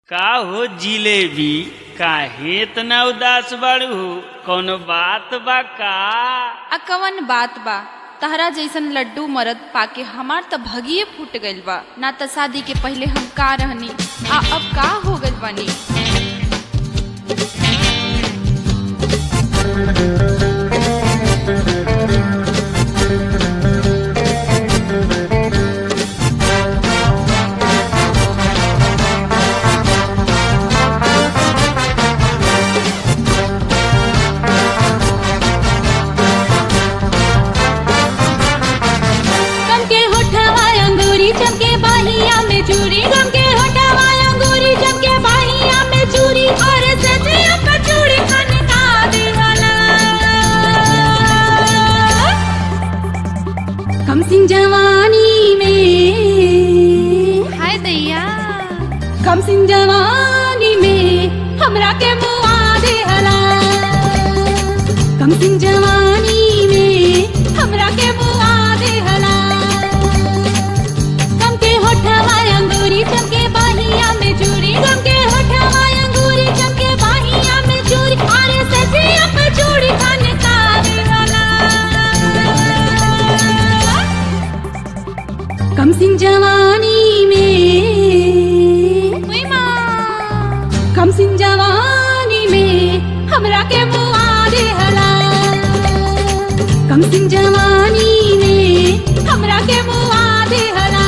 का हो जिलेबी, काहे इतना उदास बाड़ू? कौनो बात बा का? कवन बात बा? तहरा जैसन लड्डू मरद पाके हमार त भगिए फूट गइल बा। ना त शादी के पहले हम का रहनी अब का हो गइल बानी। चमके बाहिया में चूड़ी, गम के होठवा अंगूरी चमके बाहिया में चूड़ी, और सजिया पर चूड़ी खनका दिहला। कम सिंह जवानी में, हाय दैया, कम सिंह जवानी में हमरा के मुआ दिहला। कम सिंह जवानी में हमरा के मुआ दिहला। अंगूरी चमके बाहिया में चूड़ी, गम के होठवा अंगूरी चमके बाहिया में चूड़ी, और सजिया पे चूड़ी खनका दिहला। कम सिंह जवानी में, ओए माँ, कम सिंह जवानी में हमरा के मुआ दिहला। कम सिंह जवानी में हमरा के मुआ दिहला।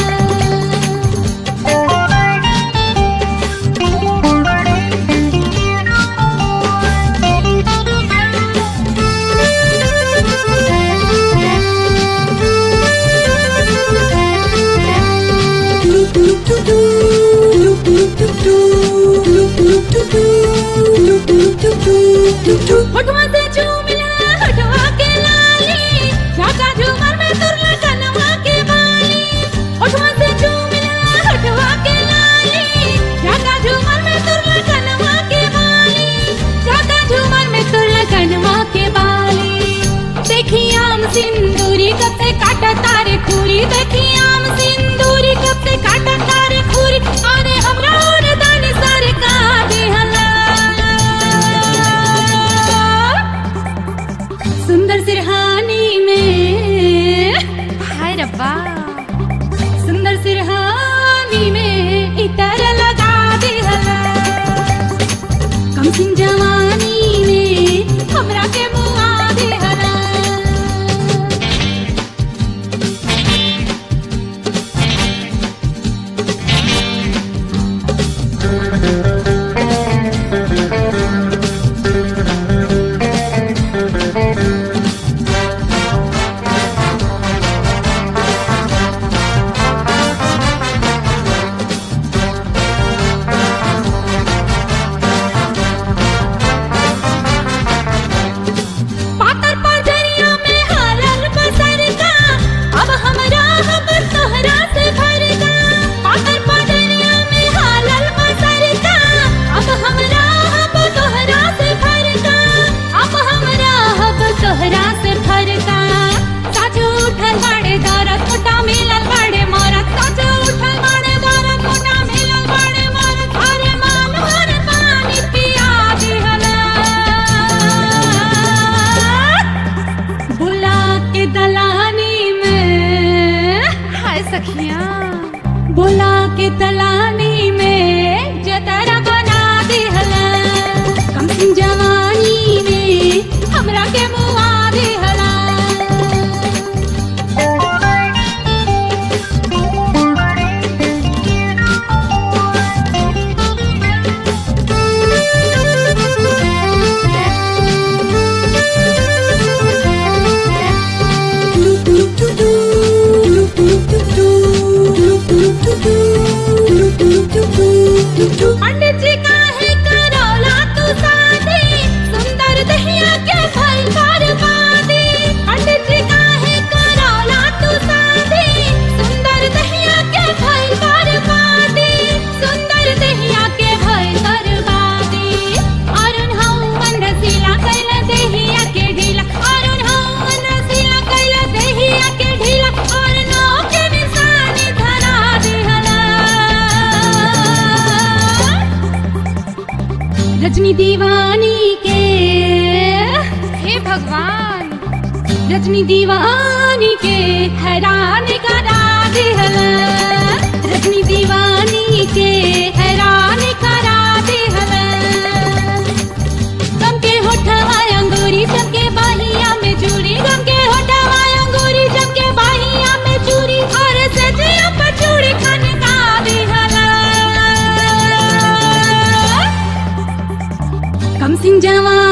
होठवा से झूमिला होठवा के लाली, झाका झूमर में तुरला कनवा के बाली। होठवा से झूमिला होठवा के लाली, झाका झूमर में तुरला कनवा के बाली। झाका झूमर में तुरला कनवा के बाली। देखी आम सिंदूरी कब से काटा तारे खूरी, देखी आम सिंदूरी कब से काटा तारे खूरी, अरे हमरा और दानी सारे का देहला। सुंदर सिरहानी में, हाय रब्बा, सुंदर सिरहानी में इतर लगा दिहला। कम सिंह जवानी में हमरा के मुआ दिहला। बोला के दलानी में जतरा बना दिहला। कम सिंह जवानी में हमरा के मुआ दिहला। पंडित जी का है करौला तू शादी, सुंदर दहिया के भई बर्बादी। पंडित जी का है करौला तू शादी, सुंदर दहिया के भई बर्बादी। सुंदर दहिया के भई बर्बादी। अरुण हवन रसीला कैला दहिया के ढीला, अरुण हवन रसीला कैला दहिया के ढीला, और नौ के निशानी धरा दिहला। रजनी दीवानी के, हे भगवान, रजनी दीवानी के हैरान करा दिहला, रजनी दीवानी के हैरान करा दिहला। गम के होठवा अंगूरी जम के बाहिया में चूड़ी, गम के होठवा अंगूरी जम के बाहिया में चूड़ी, और सजिया पर चूड़ी खाने का दिहला। कम सिंह जवान